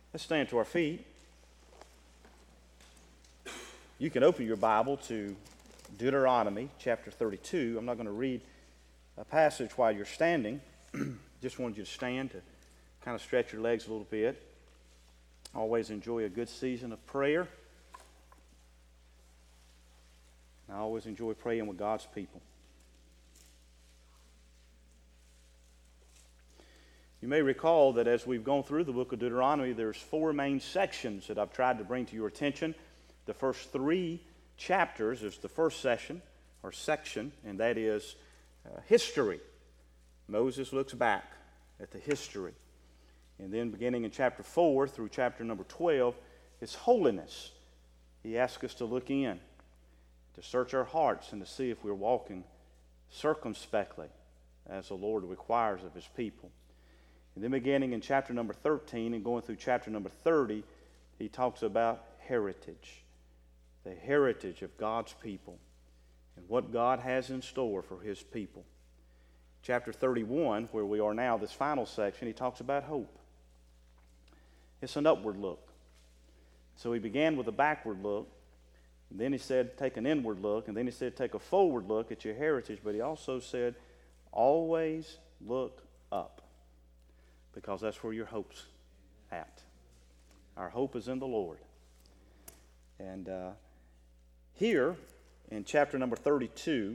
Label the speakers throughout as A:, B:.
A: Let's stand to our feet. You can open your Bible to Deuteronomy chapter 32. I'm not going to read a passage while you're standing. Just wanted you to stand to kind of stretch your legs a little bit. Always enjoy a good season of prayer. I always enjoy praying with God's people. You may recall that as we've gone through the book of Deuteronomy, there's four main sections that I've tried to bring to your attention. The first three chapters is the first section, and that is history. Moses looks back at the history. And then beginning in chapter 4 through chapter number 12 is holiness. He asks us to look in, to search our hearts and to see if we're walking circumspectly as the Lord requires of His people. And then beginning in chapter number 13 and going through chapter number 30, he talks about heritage, the heritage of God's people and what God has in store for His people. Chapter 31, where we are now, this final section, he talks about hope. It's an upward look. So he began with a backward look, and then he said take an inward look, and then he said take a forward look at your heritage, but he also said always look up, because that's where your hope's at. Our hope is in the Lord. And here in chapter number 32,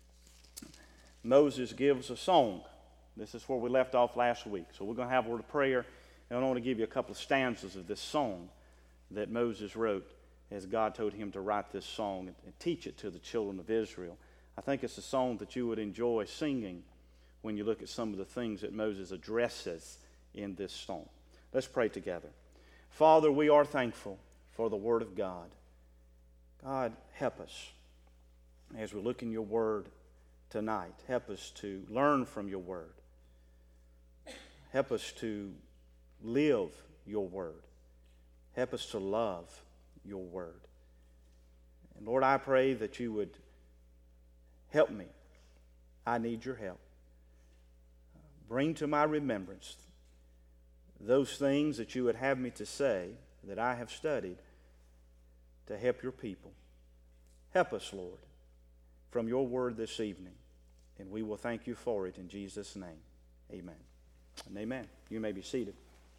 A: Moses gives a song. This is where we left off last week. So we're going to have a word of prayer, and I want to give you a couple of stanzas of this song that Moses wrote as God told him to write this song and teach it to the children of Israel. I think it's a song that you would enjoy singing when you look at some of the things that Moses addresses in this song. Let's pray together. Father, we are thankful for the Word of God. God, help us as we look in your Word tonight. Help us to learn from your Word. Help us to live your Word. Help us to love your Word. And Lord, I pray that you would help me. I need your help. Bring to my remembrance those things that you would have me to say that I have studied to help your people. Help us, Lord, from your word this evening, and we will thank you for it in Jesus' name. Amen and amen. You may be seated.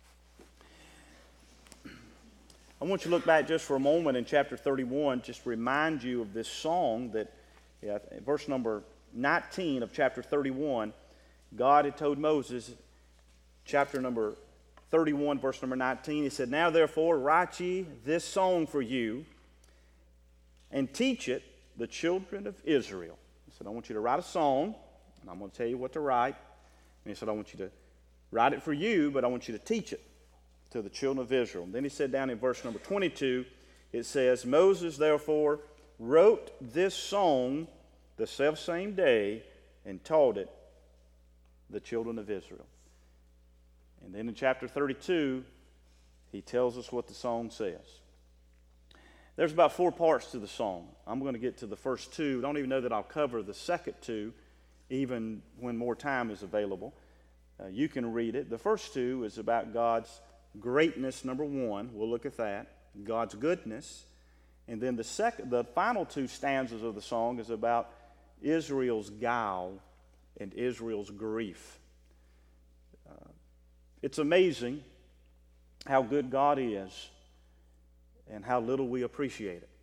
A: I want you to look back just for a moment in chapter 31, just to remind you of this song that, verse number 19 of chapter 31, God had told Moses, chapter number 31, verse number 19, he said, "Now therefore write ye this song for you, and teach it the children of Israel." He said, I want you to write a song, and I'm going to tell you what to write. And he said, I want you to write it for you, but I want you to teach it to the children of Israel. And then he said down in verse number 22, it says, "Moses therefore wrote this song the selfsame day and taught it the children of Israel." And then in chapter 32, he tells us what the song says. There's about four parts to the song. I'm going to get to the first two. I don't even know that I'll cover the second two, even when more time is available. You can read it. The first two is about God's greatness, number one. We'll look at that. God's goodness. And then the final two stanzas of the song is about Israel's guile and Israel's grief. It's amazing how good God is and how little we appreciate it.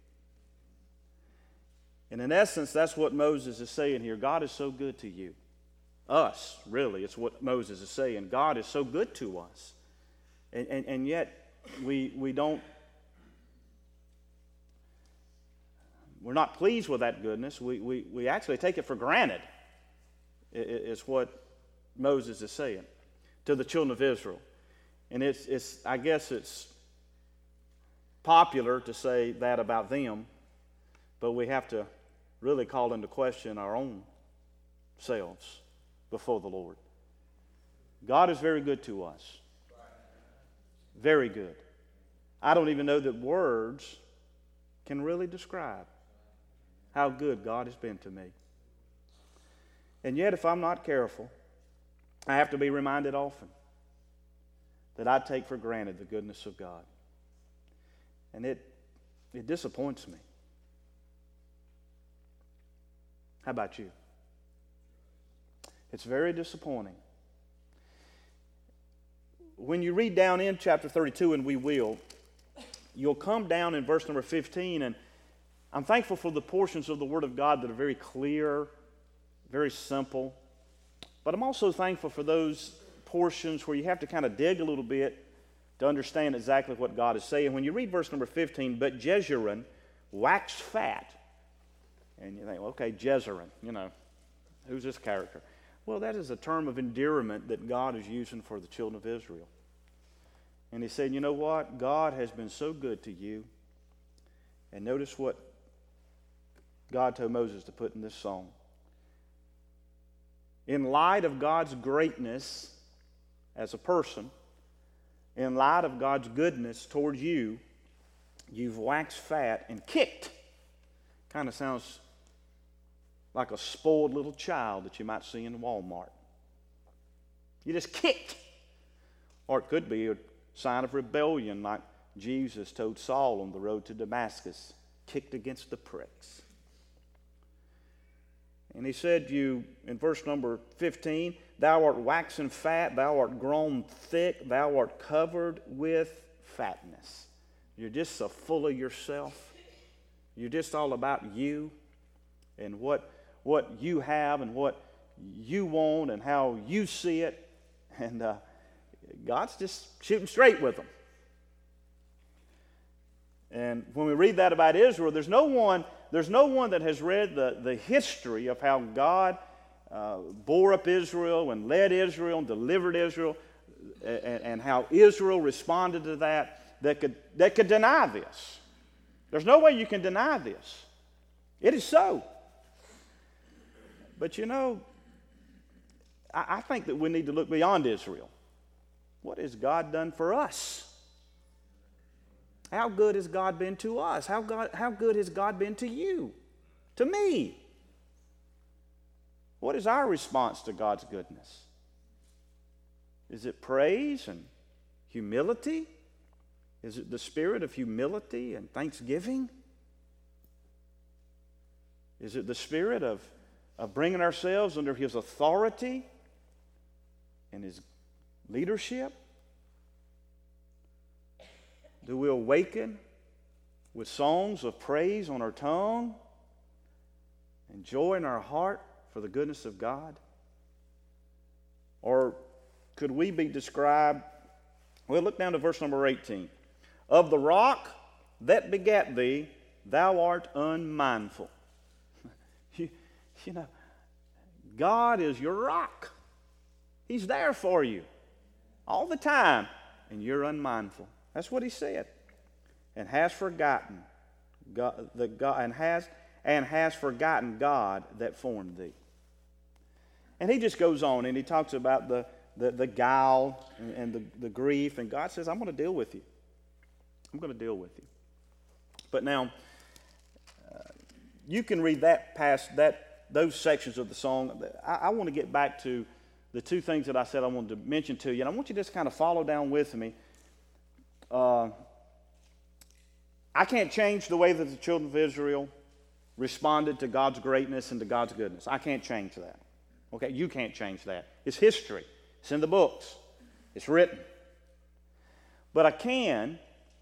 A: And in essence, that's what Moses is saying here. God is so good to you. Us, really, it's what Moses is saying. God is so good to us. And yet, we don't, we're not pleased with that goodness. We actually take it for granted, is what Moses is saying to the children of Israel. And I guess it's popular to say that about them, but we have to really call into question our own selves before the Lord. God is very good to us. Very good. I don't even know that words can really describe how good God has been to me. And yet, if I'm not careful, I have to be reminded often that I take for granted the goodness of God. And it disappoints me. How about you? It's very disappointing. When you read down in chapter 32, and we will, you'll come down in verse number 15, and I'm thankful for the portions of the Word of God that are very clear, very simple. But I'm also thankful for those portions where you have to kind of dig a little bit to understand exactly what God is saying. When you read verse number 15, but Jezreel waxed fat. And you think, well, okay, Jezreel, who's this character? Well, that is a term of endearment that God is using for the children of Israel. And he said, you know what? God has been so good to you. And notice what God told Moses to put in this song. In light of God's greatness as a person, in light of God's goodness towards you, you've waxed fat and kicked. Kind of sounds like a spoiled little child that you might see in Walmart. You just kicked. Or it could be a sign of rebellion, like Jesus told Saul on the road to Damascus, kicked against the pricks. And he said to you in verse number 15, thou art waxen fat, thou art grown thick, thou art covered with fatness. You're just so full of yourself. You're just all about you and what you have and what you want and how you see it. And God's just shooting straight with them. And when we read that about Israel, there's no one that has read the history of how God bore up Israel and led Israel and delivered Israel and how Israel responded to that could deny this. There's no way you can deny this. It is so. But I think that we need to look beyond Israel. What has God done for us? How good has God been to us? How good has God been to you? To me? What is our response to God's goodness? Is it praise and humility? Is it the spirit of humility and thanksgiving? Is it the spirit of bringing ourselves under His authority and His leadership? Do we awaken with songs of praise on our tongue and joy in our heart for the goodness of God? Or could we be described, well, look down to verse number 18. Of the rock that begat thee, thou art unmindful. God is your rock. He's there for you all the time, and you're unmindful. That's what he said. And has forgotten God, has forgotten God that formed thee. And he just goes on and he talks about the guile and the grief, and God says, I'm going to deal with you. I'm going to deal with you. But now, you can read those sections of the song. I want to get back to the two things that I said I wanted to mention to you, and I want you to just kind of follow down with me. I can't change the way that the children of Israel responded to God's greatness and to God's goodness. I can't change that. Okay, you can't change that. It's history. It's in the books. It's written. But I can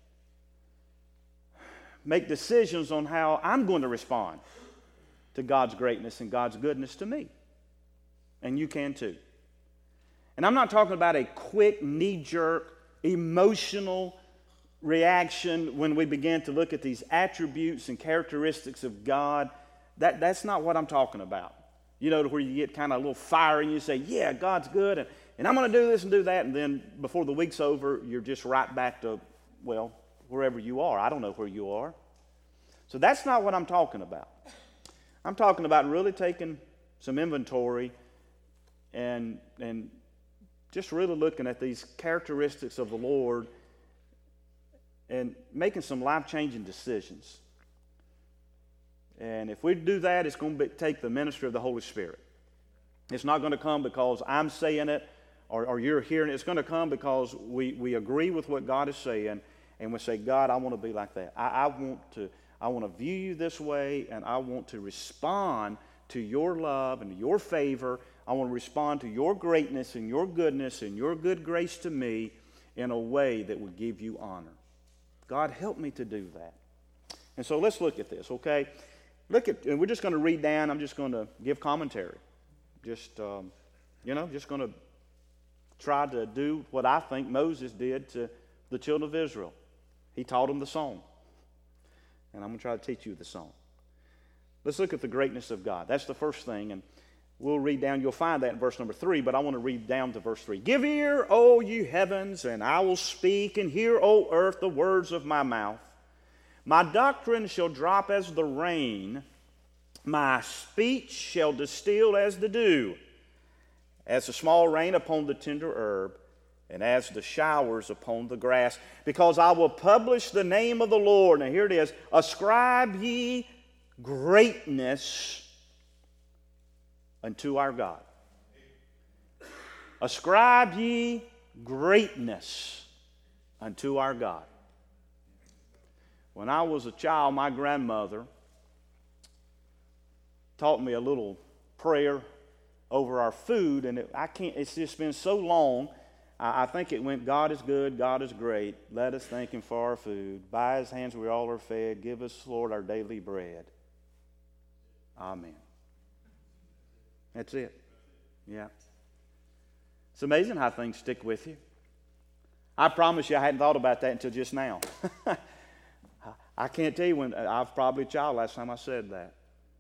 A: make decisions on how I'm going to respond to God's greatness and God's goodness to me. And you can too. And I'm not talking about a quick, knee-jerk, emotional reaction when we begin to look at these attributes and characteristics of God. That's not what I'm talking about. To where you get kind of a little fiery and you say, yeah, God's good, and I'm going to do this and do that, and then before the week's over, you're just right back to, well, wherever you are. I don't know where you are. So that's not what I'm talking about. I'm talking about really taking some inventory and just really looking at these characteristics of the Lord and making some life-changing decisions. And if we do that, it's going to take the ministry of the Holy Spirit. It's not going to come because I'm saying it or you're hearing, it's going to come because we agree with what God is saying, and we say, God, I want to be like that. I want to view you this way, and I want to respond to your love and your favor. I want to respond to your greatness and your goodness and your good grace to me in a way that would give you honor. God, help me to do that. And so let's look at this, okay? And we're just going to read down. I'm just going to give commentary. Just going to try to do what I think Moses did to the children of Israel. He taught them the song. And I'm going to try to teach you the song. Let's look at the greatness of God. That's the first thing, and we'll read down. You'll find that in verse number 3, but I want to read down to verse 3. Give ear, O you heavens, and I will speak, and hear, O earth, the words of my mouth. My doctrine shall drop as the rain, my speech shall distill as the dew, as the small rain upon the tender herb, and as the showers upon the grass, because I will publish the name of the Lord. Now here it is. Ascribe ye greatness unto our God. Ascribe ye greatness unto our God. When I was a child, my grandmother taught me a little prayer over our food, and it's just been so long. I think it went, God is good, God is great. Let us thank Him for our food. By His hands we all are fed. Give us, Lord, our daily bread. Amen. That's it. Yeah. It's amazing how things stick with you. I promise you I hadn't thought about that until just now. I can't tell you when. I was probably a child last time I said that.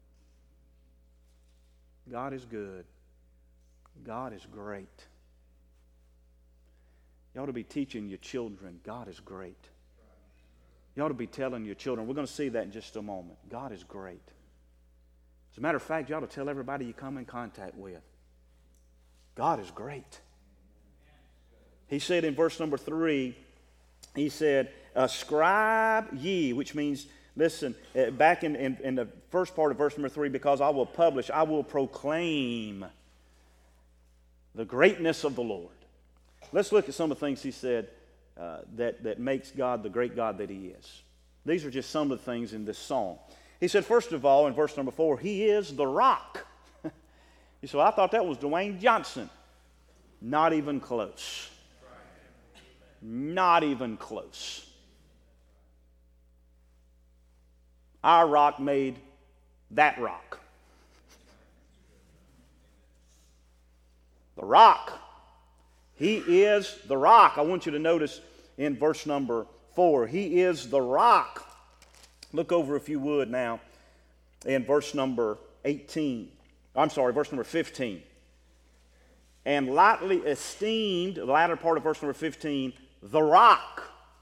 A: God is good. God is great. You ought to be teaching your children, God is great. You ought to be telling your children, we're going to see that in just a moment, God is great. As a matter of fact, you ought to tell everybody you come in contact with, God is great. He said in verse number 3, he said, ascribe ye, which means, listen, back in the first part of verse number 3, because I will publish, I will proclaim the greatness of the Lord. Let's look at some of the things he said that makes God the great God that He is. These are just some of the things in this song. He said, first of all, in verse number 4, He is the rock. You say, I thought that was Dwayne Johnson. Not even close. Not even close. Our rock made that rock. The rock. He is the rock. I want you to notice in verse number 4, He is the rock. Look over, if you would, now in verse number 15. And lightly esteemed, the latter part of verse number 15, the rock.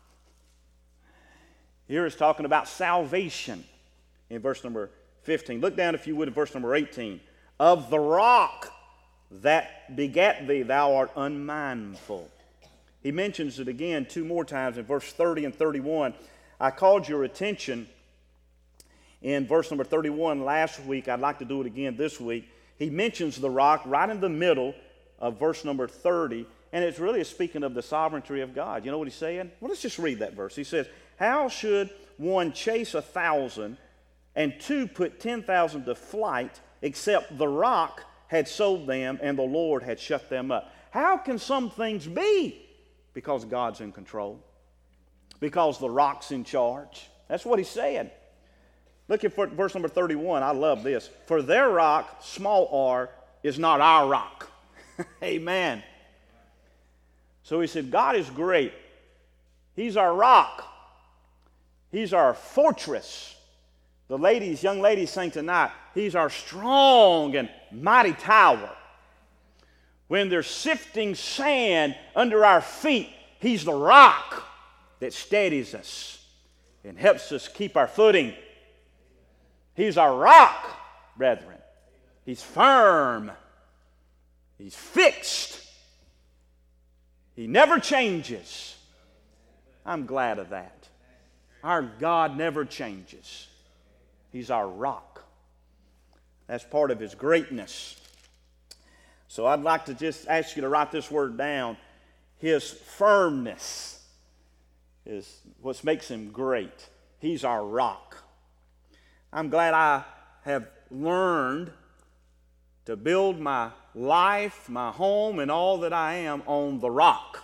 A: Here it's talking about salvation in verse number 15. Look down, if you would, at verse number 18. Of the rock that begat thee, thou art unmindful. He mentions it again 2 more times in verse 30 and 31. I called your attention in verse number 31 last week. I'd like to do it again this week. He mentions the rock right in the middle of verse number 30, and it's really speaking of the sovereignty of God. You know what he's saying? Well, let's just read that verse. He says, how should one chase 1,000 and 2 put 10,000 to flight, except the rock had sold them and the Lord had shut them up? How can some things be? Because God's in control. Because the rock's in charge. That's what he's saying. Look at verse number 31. I love this. For their rock, small r, is not our rock. Amen. So he said, God is great. He's our rock. He's our fortress. The young ladies sang tonight, He's our strong and mighty tower. When there's sifting sand under our feet, He's the rock that steadies us and helps us keep our footing. He's our rock, brethren. He's firm. He's fixed. He never changes. I'm glad of that. Our God never changes. He's our rock. That's part of His greatness. So I'd like to just ask you to write this word down. His firmness is what makes him great. He's our rock. I'm glad I have learned to build my life, my home, and all that I am on the rock.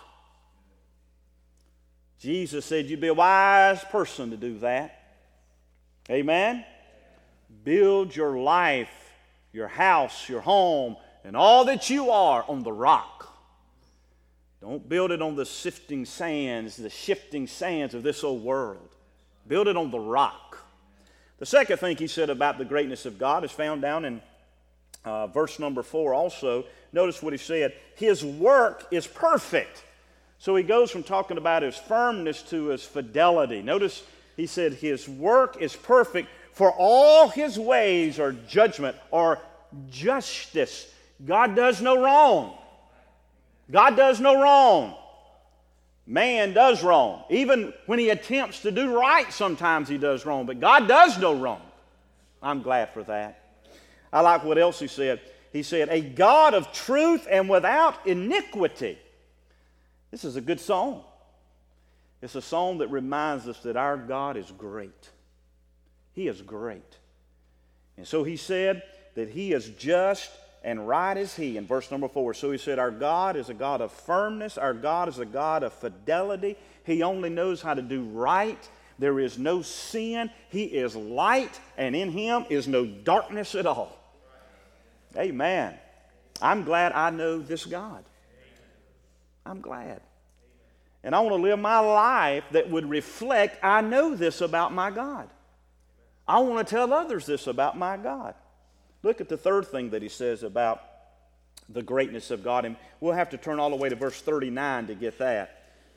A: Jesus said you'd be a wise person to do that. Amen? Build your life, your house, your home, and all that you are on the rock. Don't build it on the sifting sands, the shifting sands of this old world. Build it on the rock. The second thing he said about the greatness of God is found down in verse number 4 also. Notice what he said. His work is perfect. So he goes from talking about his firmness to his fidelity. Notice he said his work is perfect, for all his ways are judgment or justice. God does no wrong. God does no wrong. Man does wrong. Even when he attempts to do right, sometimes he does wrong. But God does no wrong. I'm glad for that. I like what else he said. He said, a God of truth and without iniquity. This is a good song. It's a song that reminds us that our God is great. He is great. And so he said that he is just and right is he in verse number 4. So he said our God is a God of firmness. Our God is a God of fidelity. He only knows how to do right. There is no sin. He is light, and in him is no darkness at all. Amen. I'm glad I know this God. I'm glad. And I want to live my life that would reflect I know this about my God. I want to tell others this about my God. Look at the third thing that he says about the greatness of God. And we'll have to turn all the way to verse 39 to get that.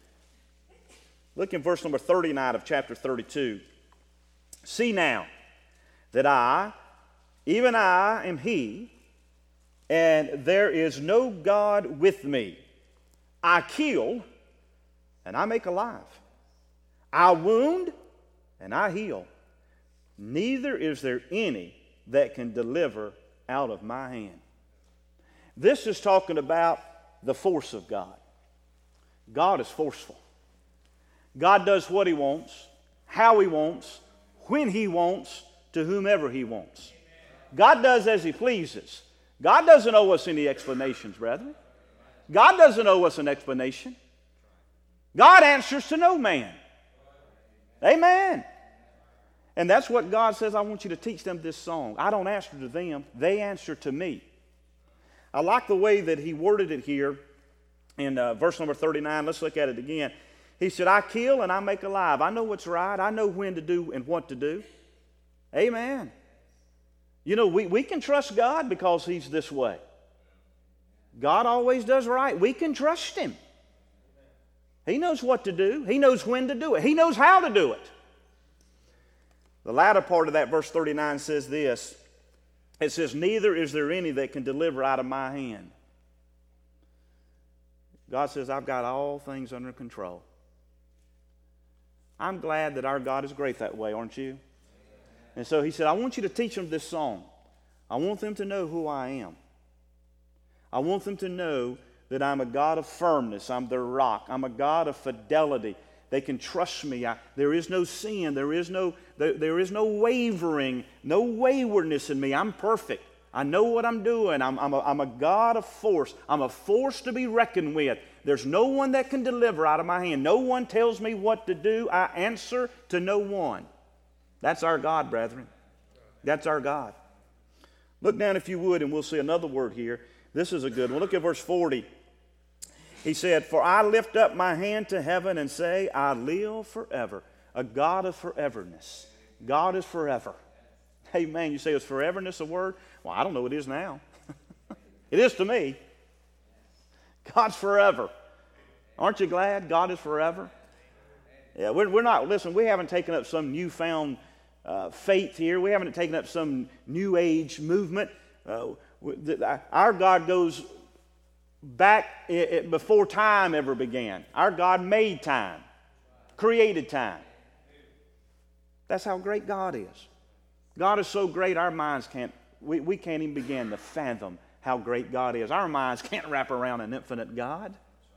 A: Look in verse number 39 of chapter 32. See now that I, even I, am he, and there is no God with me. I kill, and I make alive. I wound, and I heal. Neither is there any that can deliver out of my hand. This is talking about the force of God. God is forceful. God does what he wants, how he wants, when he wants, to whomever he wants. God does as he pleases. God doesn't owe us any explanations, brethren. God doesn't owe us an explanation. God answers to no man. Amen. And that's what God says, I want you to teach them this song. I don't answer to them, they answer to me. I like the way that he worded it here in verse number 39. Let's look at it again. He said, I kill and I make alive. I know what's right. I know when to do and what to do. Amen. You know, we can trust God because he's this way. God always does right. We can trust him. He knows what to do. He knows when to do it. He knows how to do it. The latter part of that verse 39 says this. It says, neither is there any that can deliver out of my hand. God says, I've got all things under control. I'm glad that our God is great that way, aren't you? And so he said, I want you to teach them this song. I want them to know who I am. I want them to know that I'm a God of firmness. I'm their rock. I'm a God of fidelity. They can trust me. There is no sin. There is no wavering, no waywardness in me. I'm perfect. I know what I'm doing. I'm a God of force. I'm a force to be reckoned with. There's no one that can deliver out of my hand. No one tells me what to do. I answer to no one. That's our God, brethren. That's our God. Look down if you would, and we'll see another word here. This is a good one. Look at verse 40. He said, for I lift up my hand to heaven and say, I live forever. A God of foreverness. God is forever. Amen. You say, is foreverness a word? Well, I don't know. It is now. It is to me. God's forever. Aren't you glad God is forever? Yeah, we're not, listen, we haven't taken up some newfound faith here. We haven't taken up some new age movement. Our God goes back before time ever began. Our God made time, created time. That's how great God is. God is so great our minds we can't even begin to fathom how great God is. Our minds can't wrap around an infinite God.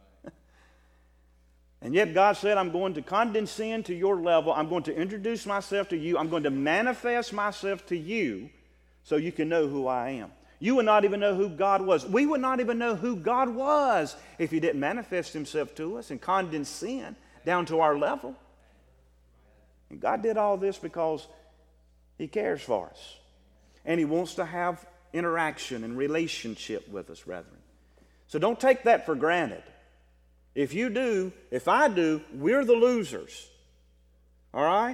A: And yet God said, I'm going to condescend to your level. I'm going to introduce myself to you. I'm going to manifest myself to you so you can know who I am. You would not even know who God was. We would not even know who God was if He didn't manifest Himself to us and condescend down to our level. And God did all this because He cares for us. And He wants to have interaction and relationship with us, brethren. So don't take that for granted. If you do, if I do, we're the losers. All right?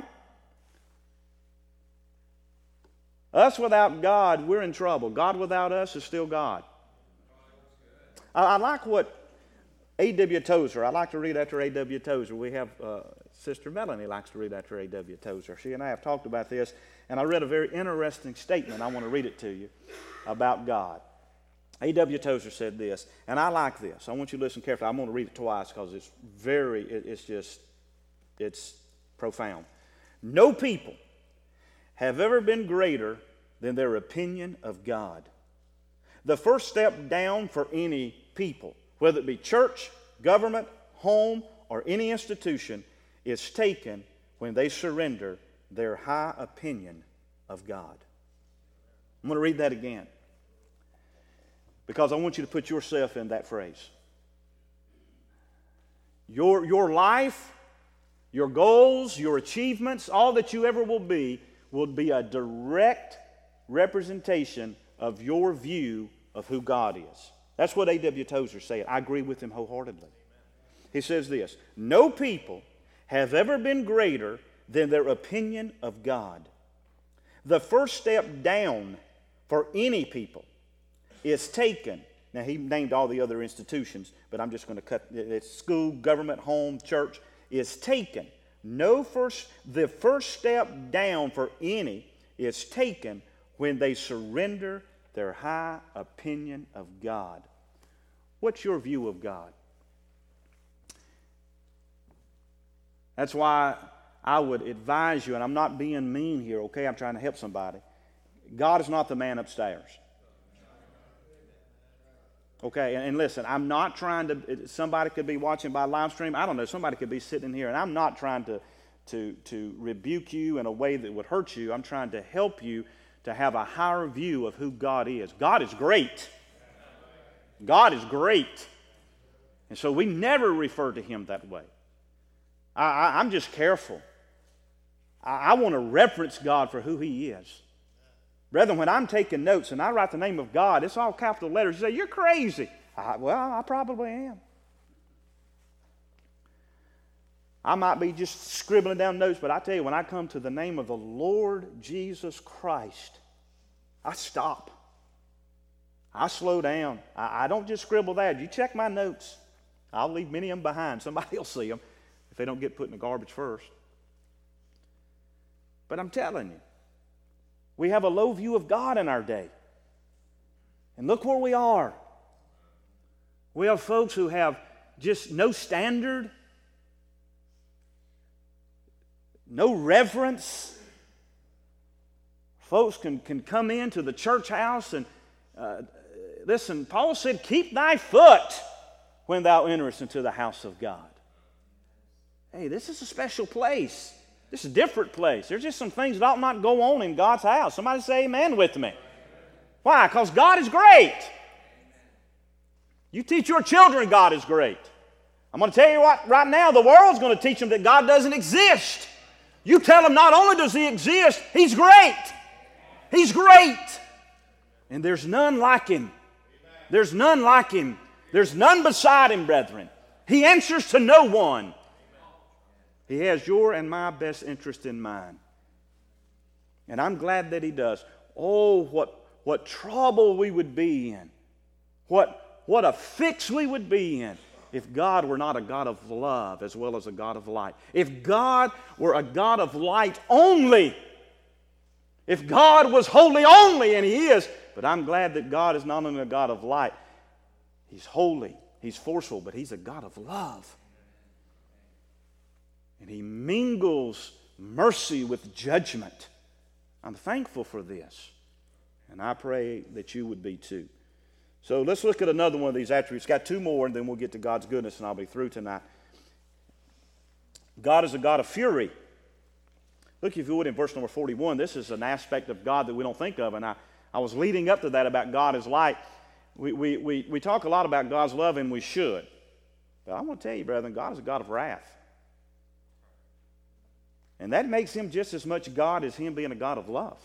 A: Us without God, we're in trouble. God without us is still God. I like what A.W. Tozer, I like to read after A.W. Tozer. We have Sister Melanie likes to read after A.W. Tozer. She and I have talked about this, and I read a very interesting statement. I want to read it to you about God. A.W. Tozer said this, and I like this. I want you to listen carefully. I'm going to read it twice because it's profound. No people have ever been greater than their opinion of God. The first step down for any people, whether it be church, government, home, or any institution, is taken when they surrender their high opinion of God. I'm going to read that again, because I want you to put yourself in that phrase. Your life, your goals, your achievements, all that you ever will be a direct representation of your view of who God is. That's what A.W. Tozer said. I agree with him wholeheartedly. He says this, no people have ever been greater than their opinion of God. The first step down for any people is taken. Now, he named all the other institutions, but I'm just going to cut it. School, government, home, church is taken. The first step down for any is taken when they surrender their high opinion of God. What's your view of God? That's why I would advise you, and I'm not being mean here, okay? I'm trying to help somebody. God is not the man upstairs. Okay, and listen, I'm not trying to, somebody could be watching by live stream. I don't know, somebody could be sitting here, and I'm not trying to rebuke you in a way that would hurt you. I'm trying to help you to have a higher view of who God is. God is great. God is great. And so we never refer to Him that way. I'm just careful. I want to reference God for who He is. Brethren, when I'm taking notes and I write the name of God, it's all capital letters. You say, you're crazy. Well, I probably am. I might be just scribbling down notes, but I tell you, when I come to the name of the Lord Jesus Christ, I stop. I slow down. I don't just scribble that. You check my notes. I'll leave many of them behind. Somebody will see them if they don't get put in the garbage first. But I'm telling you, we have a low view of God in our day. And look where we are. We have folks who have just no standard, no reverence. Folks can come into the church house and listen, Paul said, keep thy foot when thou enterest into the house of God. Hey, this is a special place. This is a different place. There's just some things that ought not go on in God's house. Somebody say amen with me. Why? Because God is great. You teach your children God is great. I'm going to tell you what, right now, the world's going to teach them that God doesn't exist. You tell them not only does He exist, He's great. He's great. And there's none like Him. There's none like Him. There's none beside Him, brethren. He answers to no one. He has your and my best interest in mind. And I'm glad that He does. Oh, what trouble we would be in. What a fix we would be in if God were not a God of love as well as a God of light. If God were a God of light only. If God was holy only, and He is. But I'm glad that God is not only a God of light. He's holy. He's forceful, but He's a God of love. And He mingles mercy with judgment. I'm thankful for this. And I pray that you would be too. So let's look at another one of these attributes. Got two more, and then we'll get to God's goodness, and I'll be through tonight. God is a God of fury. Look, if you would, in verse number 41. This is an aspect of God that we don't think of, and I was leading up to that about God as light. We talk a lot about God's love, and we should. But I want to tell you, brethren, God is a God of wrath. And that makes him just as much God as him being a God of love.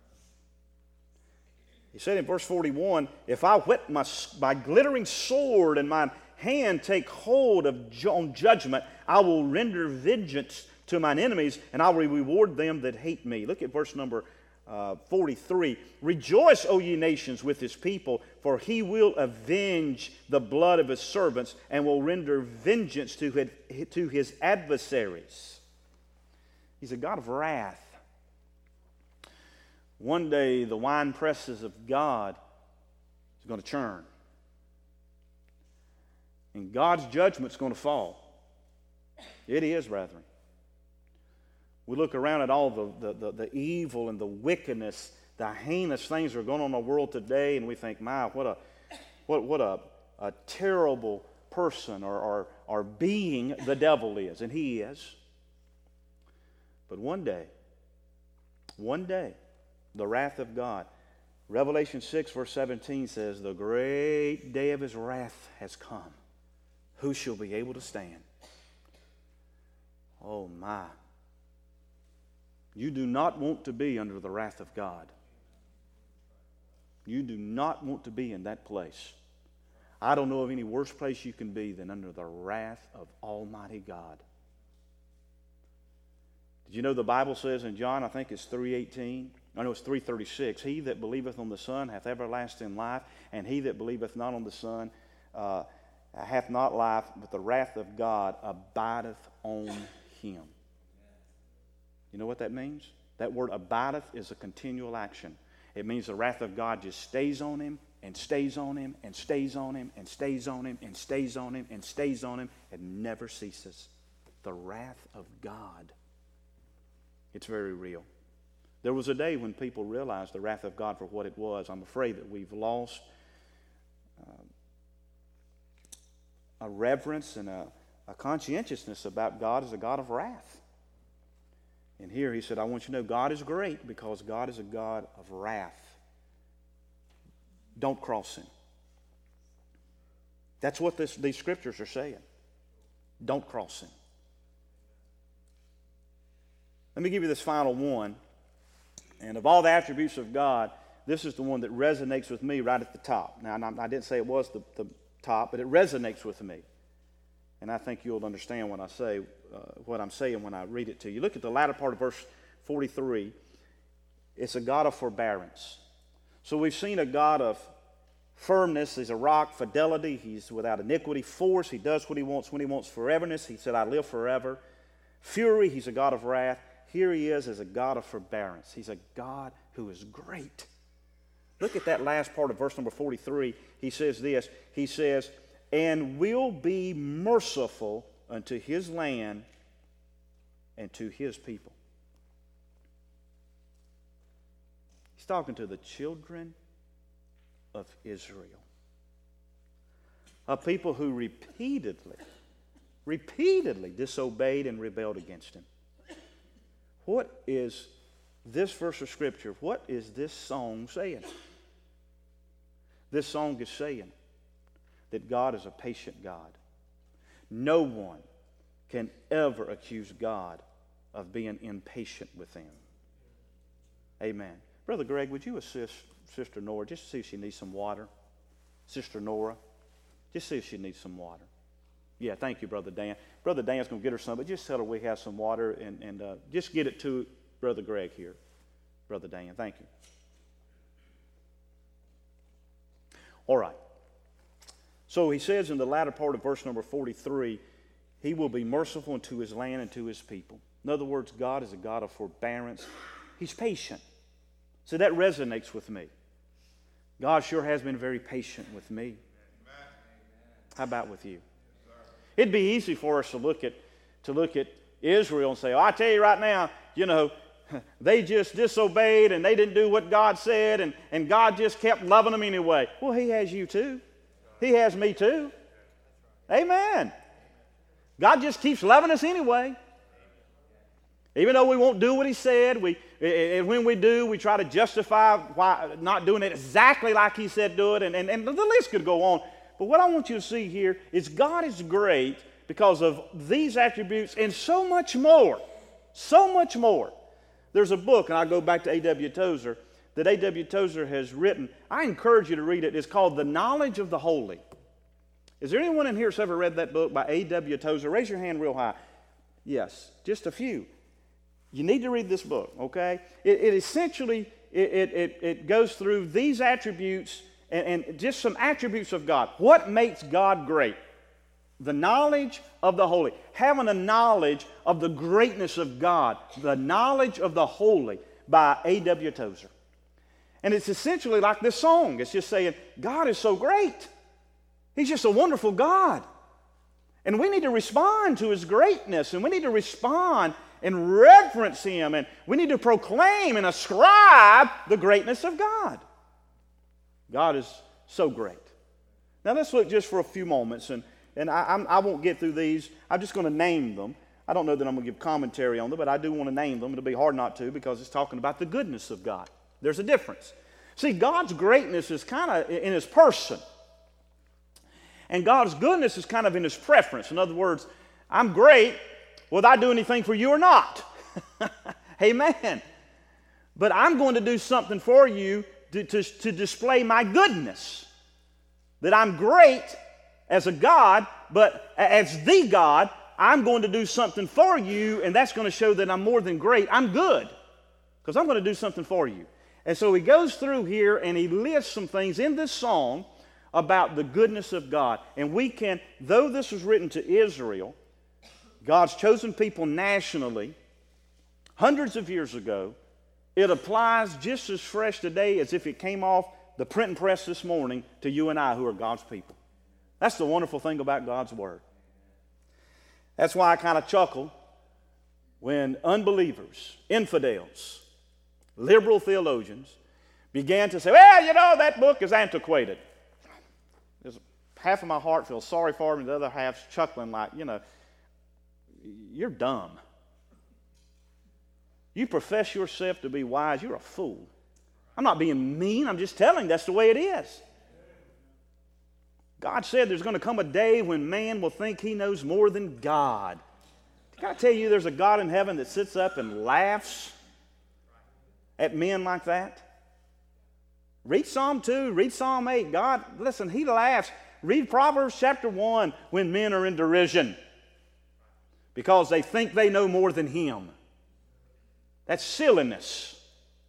A: He said in verse 41, if I whet my glittering sword and my hand take hold on judgment, I will render vengeance to mine enemies, and I will reward them that hate me. Look at verse number 43. Rejoice, O ye nations, with his people, for he will avenge the blood of his servants and will render vengeance to his adversaries. He's a God of wrath. One day, the wine presses of God is going to churn. And God's judgment is going to fall. It is, brethren. We look around at all the evil and the wickedness, the heinous things that are going on in the world today, and we think, my, what a terrible person or being the devil is. And he is. But one day, the wrath of God. Revelation 6 verse 17 says, the great day of his wrath has come. Who shall be able to stand? Oh my. You do not want to be under the wrath of God. You do not want to be in that place. I don't know of any worse place you can be than under the wrath of Almighty God. Did you know the Bible says in John, I think it's 3:18, I know it's 3:36, he that believeth on the Son hath everlasting life, and he that believeth not on the Son hath not life, but the wrath of God abideth on him. You know what that means? That word abideth is a continual action. It means the wrath of God just stays on him and stays on him and stays on him and stays on him and stays on him and stays on him and never ceases. The wrath of God. It's very real. There was a day when people realized the wrath of God for what it was. I'm afraid that we've lost a reverence and a conscientiousness about God as a God of wrath. And here he said, I want you to know God is great because God is a God of wrath. Don't cross him. That's what these scriptures are saying. Don't cross him. Let me give you this final one. And of all the attributes of God, this is the one that resonates with me right at the top. Now, I didn't say it was the top, but it resonates with me. And I think you'll understand when I say what I'm saying when I read it to you. Look at the latter part of verse 43. It's a God of forbearance. So we've seen a God of firmness. He's a rock, fidelity. He's without iniquity, force. He does what he wants when he wants, foreverness. He said, I live forever. Fury, he's a God of wrath. Here he is as a God of forbearance. He's a God who is great. Look at that last part of verse number 43. He says this. He says, and will be merciful unto his land and to his people. He's talking to the children of Israel. A people who repeatedly disobeyed and rebelled against him. What is this verse of Scripture? What is this song saying? This song is saying that God is a patient God. No one can ever accuse God of being impatient with them. Amen. Brother Greg, would you assist Sister Nora just to see if she needs some water? Sister Nora, just see if she needs some water. Yeah, thank you, Brother Dan. Brother Dan's going to get her some, but just tell her we have some water and just get it to Brother Greg here. Brother Dan, thank you. All right. So he says in the latter part of verse number 43, he will be merciful unto his land and to his people. In other words, God is a God of forbearance. He's patient. So that resonates with me. God sure has been very patient with me. How about with you? It'd be easy for us to look at Israel and say, oh, I tell you right now, they just disobeyed and they didn't do what God said, and God just kept loving them anyway. Well, He has you too. He has me too. Amen. God just keeps loving us anyway. Even though we won't do what He said, and when we do, we try to justify why not doing it exactly like He said do it, and the list could go on. But what I want you to see here is God is great because of these attributes and so much more. So much more. There's a book, and I'll go back to A.W. Tozer, that A.W. Tozer has written. I encourage you to read it. It's called The Knowledge of the Holy. Is there anyone in here that's ever read that book by A.W. Tozer? Raise your hand real high. Yes, just a few. You need to read this book, okay? It essentially, it goes through these attributes and just some attributes of God. What makes God great? The knowledge of the holy. Having a knowledge of the greatness of God. The knowledge of the holy by A.W. Tozer. And it's essentially like this song. It's just saying, God is so great. He's just a wonderful God. And we need to respond to His greatness. And we need to respond and reverence Him. And we need to proclaim and ascribe the greatness of God. God is so great. Now let's look just for a few moments. And I won't get through these. I'm just going to name them. I don't know that I'm going to give commentary on them, but I do want to name them. It'll be hard not to because it's talking about the goodness of God. There's a difference. See, God's greatness is kind of in His person. And God's goodness is kind of in His preference. In other words, I'm great whether I do anything for you or not. Amen. But I'm going to do something for you to display my goodness. That I'm great as a God, but as the God, I'm going to do something for you, and that's going to show that I'm more than great. I'm good, because I'm going to do something for you. And so he goes through here, and he lists some things in this song about the goodness of God. And we can, though this was written to Israel, God's chosen people nationally, hundreds of years ago, it applies just as fresh today as if it came off the printing press this morning to you and I who are God's people. That's the wonderful thing about God's Word. That's why I kind of chuckle when unbelievers, infidels, liberal theologians began to say, well, you know, that book is antiquated. Half of my heart feels sorry for him, and the other half's chuckling like, you know, you're dumb. You profess yourself to be wise, you're a fool. I'm not being mean, I'm just telling that's the way it is. God said there's going to come a day when man will think he knows more than God. Can I tell you there's a God in heaven that sits up and laughs at men like that? Read Psalm 2, read Psalm 8. God, listen, He laughs. Read Proverbs chapter 1 when men are in derision because they think they know more than Him. That's silliness.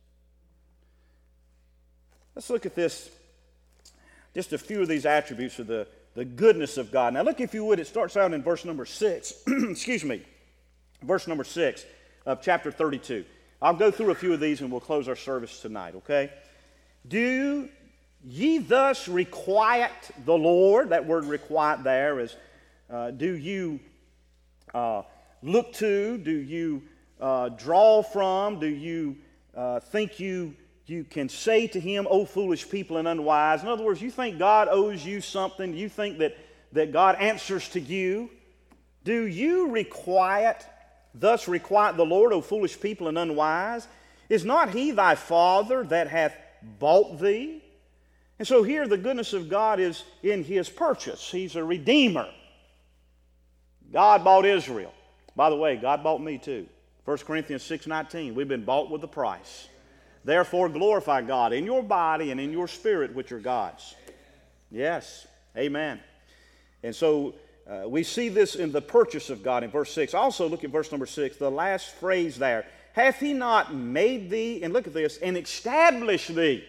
A: Let's look at this. Just a few of these attributes of the goodness of God. Now look, if you would, it starts out in verse number 6. Excuse me. Verse number 6 of chapter 32. I'll go through a few of these and we'll close our service tonight, okay? Do ye thus requite the Lord? That word requite there is, do you look to? Do you draw from? Do you think you can say to Him, O foolish people and unwise? In other words, you think God owes you something. You think that God answers to you. Do you thus requite the Lord, O foolish people and unwise? Is not He thy Father that hath bought thee? And so here the goodness of God is in His purchase. He's a redeemer. God bought Israel. By the way, God bought me too. 1 Corinthians 6:19, we've been bought with a price. Therefore glorify God in your body and in your spirit, which are God's. Yes, amen. And so we see this in the purchase of God in verse 6. Also look at verse number 6, the last phrase there. Hath He not made thee, and look at this, and established thee?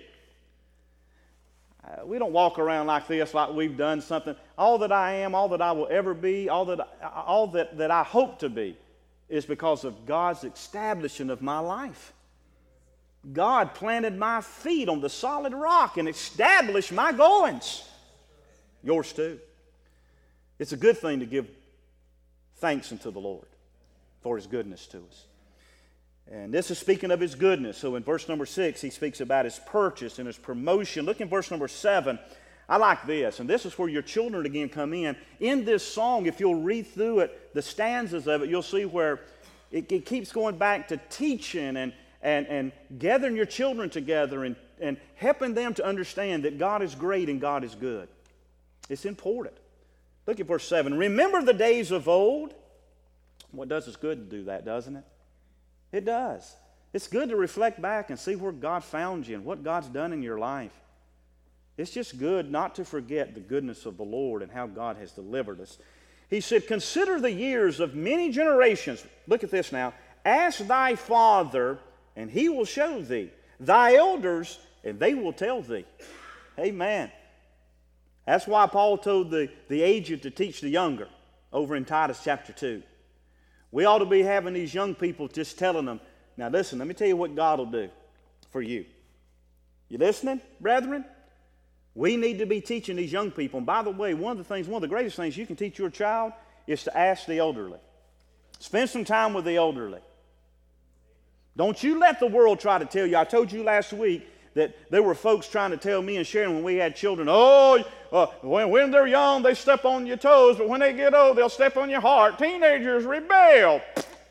A: We don't walk around like this, like we've done something. All that I am, all that I will ever be, all that I hope to be is because of God's establishing of my life. God planted my feet on the solid rock and established my goings. Yours too. It's a good thing to give thanks unto the Lord for His goodness to us. And this is speaking of his goodness. So in verse number 6, he speaks about his purchase and his promotion. Look in verse number 7. I like this, and this is where your children again come in. In this song, if you'll read through it, the stanzas of it, you'll see where it keeps going back to teaching and gathering your children together and helping them to understand that God is great and God is good. It's important. Look at verse 7. Remember the days of old. Well, it does us good to do that, doesn't it? It does. It's good to reflect back and see where God found you and what God's done in your life. It's just good not to forget the goodness of the Lord and how God has delivered us. He said, consider the years of many generations. Look at this now. Ask thy father, and he will show thee. Thy elders, and they will tell thee. Amen. That's why Paul told the aged to teach the younger over in Titus chapter 2. We ought to be having these young people just telling them, now listen, let me tell you what God will do for you. You listening, brethren? We need to be teaching these young people. And by the way, one of the greatest things you can teach your child is to ask the elderly. Spend some time with the elderly. Don't you let the world try to tell you. I told you last week that there were folks trying to tell me and Sharon when we had children, when they're young, they step on your toes, but when they get old, they'll step on your heart. Teenagers rebel.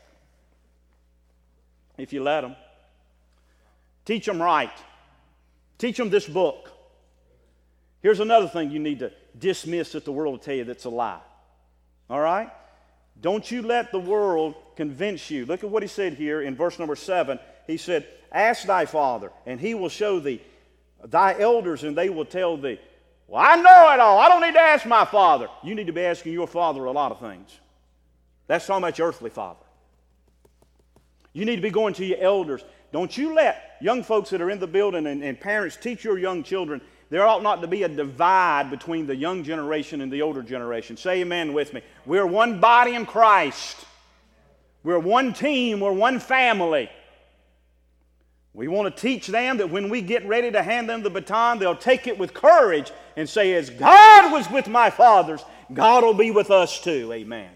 A: If you let them. Teach them right. Teach them this book. Here's another thing you need to dismiss that the world will tell you that's a lie. All right? Don't you let the world convince you. Look at what he said here in verse number 7. He said, ask thy father, and he will show thee. Thy elders, and they will tell thee. Well, I know it all. I don't need to ask my father. You need to be asking your father a lot of things. That's talking about your earthly father. You need to be going to your elders. Don't you let young folks that are in the building and parents teach your young children. There ought not to be a divide between the young generation and the older generation. Say amen with me. We're one body in Christ. We're one team. We're one family. We want to teach them that when we get ready to hand them the baton, they'll take it with courage and say, as God was with my fathers, God will be with us too. Amen.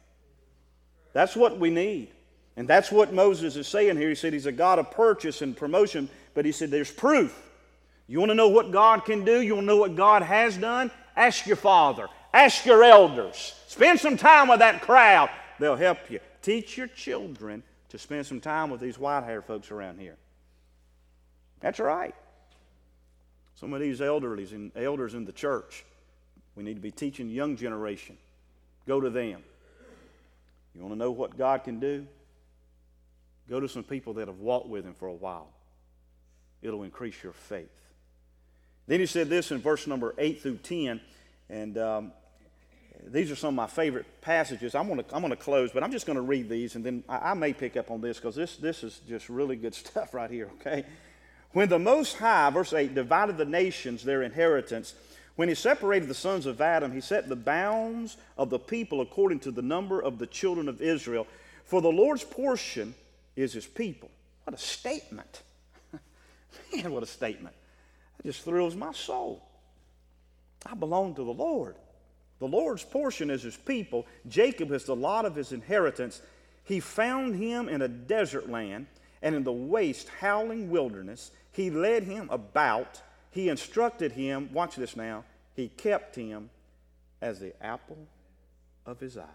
A: That's what we need. And that's what Moses is saying here. He said he's a God of purchase and promotion, but he said there's proof. You want to know what God can do? You want to know what God has done? Ask your father. Ask your elders. Spend some time with that crowd. They'll help you. Teach your children to spend some time with these white-haired folks around here. That's right. Some of these elders in the church, we need to be teaching the young generation. Go to them. You want to know what God can do? Go to some people that have walked with Him for a while. It'll increase your faith. Then he said this in verse number 8 through 10, and these are some of my favorite passages. I'm going to close, but I'm just going to read these, and then I may pick up on this because this is just really good stuff right here, okay? When the Most High, verse 8, divided the nations their inheritance, when He separated the sons of Adam, He set the bounds of the people according to the number of the children of Israel. For the Lord's portion is His people. What a statement. Man, what a statement. That just thrills my soul. I belong to the Lord. The Lord's portion is His people. Jacob is the lot of His inheritance. He found him in a desert land and in the waste, howling wilderness. He led him about. He instructed him. Watch this now. He kept him as the apple of His eye.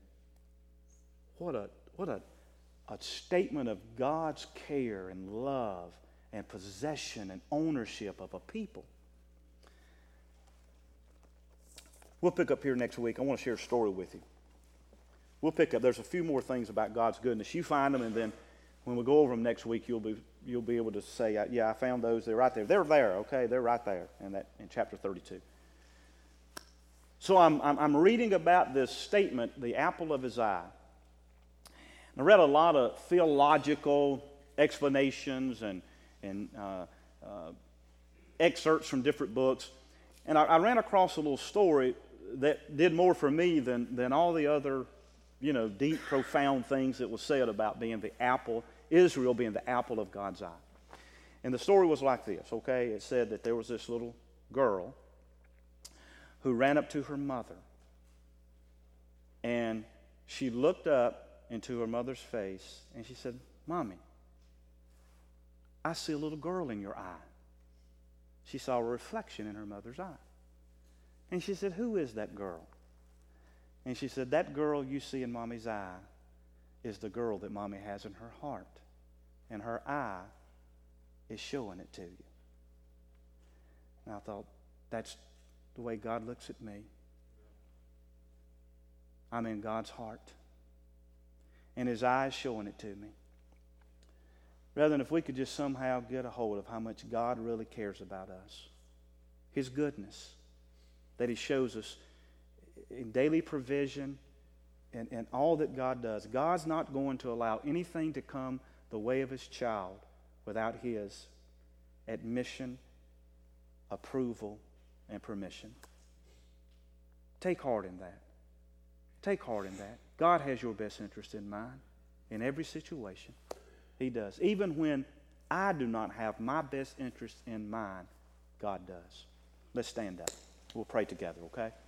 A: What a statement of God's care and love and possession and ownership of a people. We'll pick up here next week. I want to share a story with you. We'll pick up. There's a few more things about God's goodness. You find them, and then when we go over them next week, you'll be able to say, yeah, I found those. They're right there. They're there, okay? They're right there in chapter 32. So I'm reading about this statement, the apple of His eye. I read a lot of theological explanations and excerpts from different books, and I ran across a little story that did more for me than all the other, deep, profound things that was said about being the apple, Israel being the apple of God's eye. And the story was like this, okay? It said that there was this little girl who ran up to her mother, and she looked up into her mother's face, and she said, Mommy, I see a little girl in your eye. She saw a reflection in her mother's eye. And she said, who is that girl? And she said, that girl you see in Mommy's eye is the girl that Mommy has in her heart. And her eye is showing it to you. And I thought, that's the way God looks at me. I'm in God's heart. And His eye is showing it to me. Brethren, if we could just somehow get a hold of how much God really cares about us, His goodness that He shows us in daily provision and all that God does. God's not going to allow anything to come the way of His child without His admission, approval, and permission. Take heart in that. Take heart in that. God has your best interest in mind in every situation. He does. Even when I do not have my best interest in mind, God does. Let's stand up. We'll pray together, okay?